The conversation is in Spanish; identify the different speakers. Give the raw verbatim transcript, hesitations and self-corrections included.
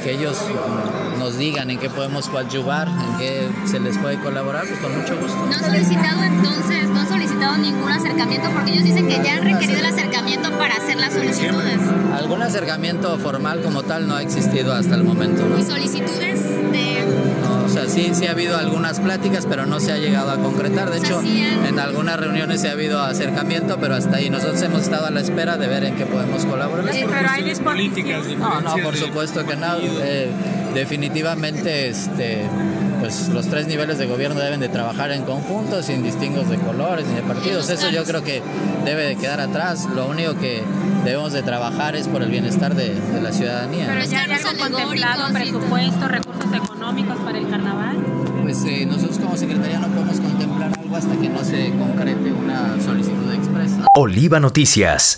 Speaker 1: que ellos nos digan en qué podemos coadyuvar, en qué se les puede colaborar, pues con mucho gusto.
Speaker 2: ¿No han solicitado entonces, no han solicitado ningún acercamiento? Porque ellos dicen que ya han requerido el acercamiento para hacer las solicitudes.
Speaker 1: Algún acercamiento formal como tal no ha existido hasta el momento, ¿no?
Speaker 2: ¿Y solicitudes de...?
Speaker 1: No, o sea, sí, sí ha habido algunas pláticas, pero no se ha llegado a concretar. De hecho, en algunas reuniones se ha habido acercamiento, pero hasta ahí nosotros hemos estado a la espera de ver en qué podemos colaborar.
Speaker 3: ¿Es por cuestiones políticas?
Speaker 1: No, no, por supuesto que no. Eh, definitivamente, este, pues los tres niveles de gobierno deben de trabajar en conjunto, sin distingos de colores ni de partidos. Eso yo creo que debe de quedar atrás. Lo único que debemos de trabajar es por el bienestar de, de la ciudadanía.
Speaker 3: Pero ya hay algo contemplado, presupuesto, recursos económicos para el carnaval.
Speaker 1: Pues eh, nosotros como Secretaría no podemos contemplar algo hasta que no se concrete una solicitud expresa.
Speaker 4: Oliva Noticias.